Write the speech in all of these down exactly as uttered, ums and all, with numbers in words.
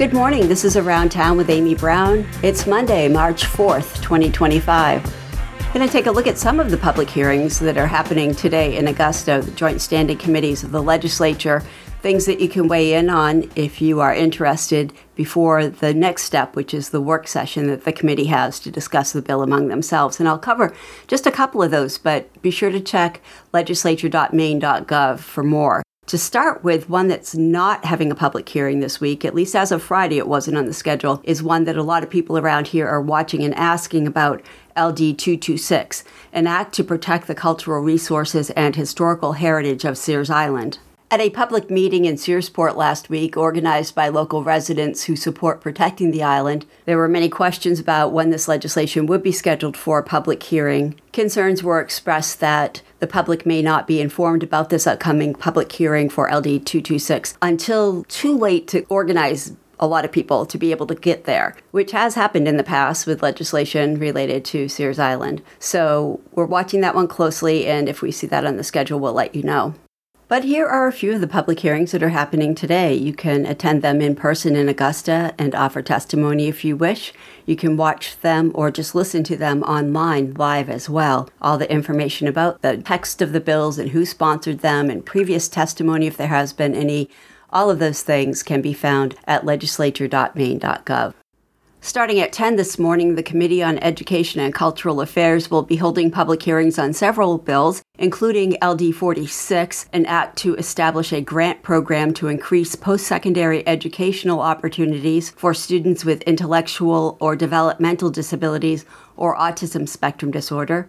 Good morning. This is Around Town with Amy Brown. It's Monday, March fourth, twenty twenty-five. I'm going to take a look at some of the public hearings that are happening today in Augusta, the Joint Standing Committees of the Legislature, things that you can weigh in on if you are interested before the next step, which is the work session that the committee has to discuss the bill among themselves. And I'll cover just a couple of those, but be sure to check legislature dot maine dot gov for more. To start with, one that's not having a public hearing this week, at least as of Friday it wasn't on the schedule, is one that a lot of people around here are watching and asking about, L D two twenty-six, an act to protect the cultural resources and historical heritage of Sears Island. At a public meeting in Searsport last week, organized by local residents who support protecting the island, there were many questions about when this legislation would be scheduled for a public hearing. Concerns were expressed that the public may not be informed about this upcoming public hearing for L D two twenty-six until too late to organize a lot of people to be able to get there, which has happened in the past with legislation related to Sears Island. So we're watching that one closely, and if we see that on the schedule, we'll let you know. But here are a few of the public hearings that are happening today. You can attend them in person in Augusta and offer testimony if you wish. You can watch them or just listen to them online live as well. All the information about the text of the bills and who sponsored them and previous testimony, if there has been any, all of those things can be found at legislature dot maine dot gov. Starting at ten this morning, the Committee on Education and Cultural Affairs will be holding public hearings on several bills, including L D forty-six, an act to establish a grant program to increase post-secondary educational opportunities for students with intellectual or developmental disabilities or autism spectrum disorder.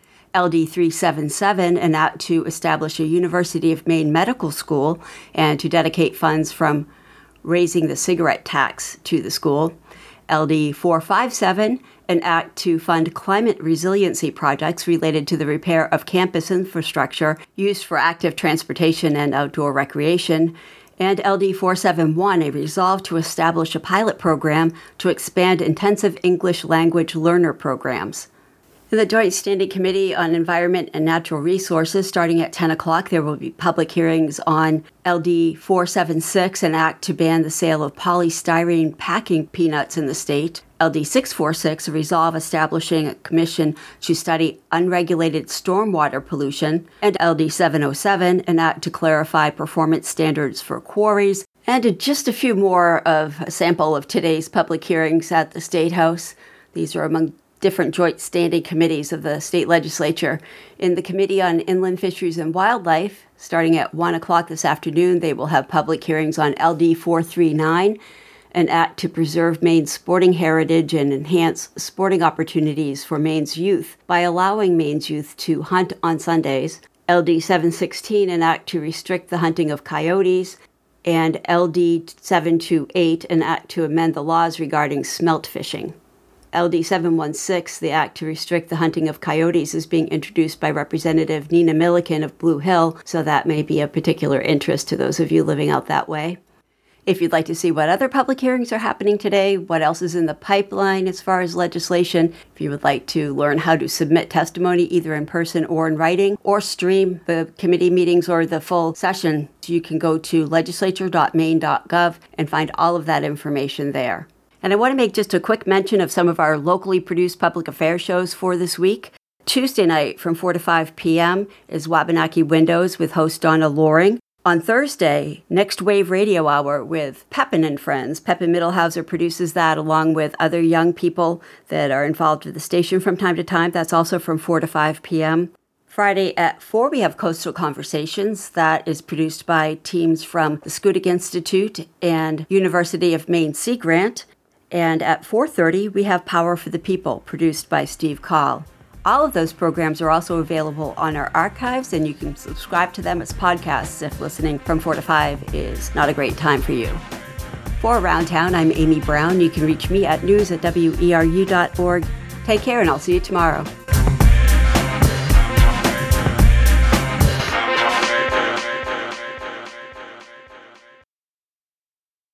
L D three seventy-seven, an act to establish a University of Maine medical school and to dedicate funds from raising the cigarette tax to the school. L D four fifty-seven, an act to fund climate resiliency projects related to the repair of campus infrastructure used for active transportation and outdoor recreation. And L D four seventy-one, a resolve to establish a pilot program to expand intensive English language learner programs. In the Joint Standing Committee on Environment and Natural Resources, starting at ten o'clock, there will be public hearings on L D four seventy-six, an act to ban the sale of polystyrene packing peanuts in the state. L D six forty-six, a resolve establishing a commission to study unregulated stormwater pollution. And L D seven oh seven, an act to clarify performance standards for quarries. And just a few more of a sample of today's public hearings at the State House. These are among different joint standing committees of the state legislature. In the Committee on Inland Fisheries and Wildlife, starting at one o'clock this afternoon, they will have public hearings on L D four thirty-nine, an act to preserve Maine's sporting heritage and enhance sporting opportunities for Maine's youth by allowing Maine's youth to hunt on Sundays. L D seven sixteen, an act to restrict the hunting of coyotes. And L D seven twenty-eight, an act to amend the laws regarding smelt fishing. L D seven sixteen, the act to restrict the hunting of coyotes, is being introduced by Representative Nina Milliken of Blue Hill, so that may be of particular interest to those of you living out that way. If you'd like to see what other public hearings are happening today, what else is in the pipeline as far as legislation, if you would like to learn how to submit testimony either in person or in writing, or stream the committee meetings or the full session, you can go to legislature dot maine dot gov and find all of that information there. And I want to make just a quick mention of some of our locally produced public affairs shows for this week. Tuesday night from four to five p.m. is Wabanaki Windows with host Donna Loring. On Thursday, Next Wave Radio Hour with Pepin and Friends. Pepin Middlehauser produces that along with other young people that are involved with the station from time to time. That's also from four to five p.m. Friday at four, we have Coastal Conversations. That is produced by teams from the Schoodic Institute and University of Maine Sea Grant. And at four thirty, we have Power for the People, produced by Steve Call. All of those programs are also available on our archives, and you can subscribe to them as podcasts if listening from four to five is not a great time for you. For Around Town, I'm Amy Brown. You can reach me at news at W E R U dot org. Take care, and I'll see you tomorrow.